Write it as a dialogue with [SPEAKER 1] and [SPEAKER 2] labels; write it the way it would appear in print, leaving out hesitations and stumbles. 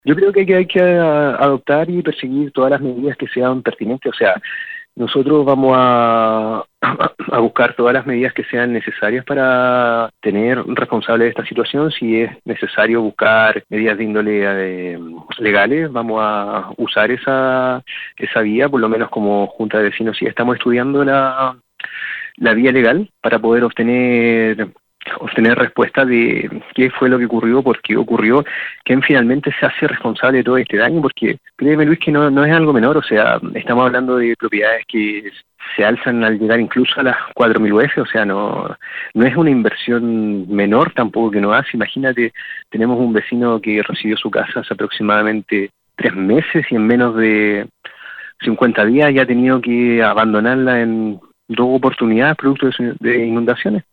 [SPEAKER 1] Yo creo que hay que adoptar y perseguir todas las medidas que sean pertinentes. O sea, nosotros vamos a buscar todas las medidas que sean necesarias para tener responsable de esta situación. Si es necesario buscar medidas de índole legales, vamos a usar esa vía, por lo menos como Junta de Vecinos, sí estamos estudiando la vía legal para poder obtener respuesta de qué fue lo que ocurrió, por qué ocurrió, quién finalmente se hace responsable de todo este daño, porque créeme, Luis, que no es algo menor. O sea, estamos hablando de propiedades que se alzan al llegar incluso a las 4.000 UF. O sea, no es una inversión menor tampoco que no hace. Imagínate, tenemos un vecino que recibió su casa hace aproximadamente 3 meses y en menos de 50 días ya ha tenido que abandonarla en 2 oportunidades producto de inundaciones.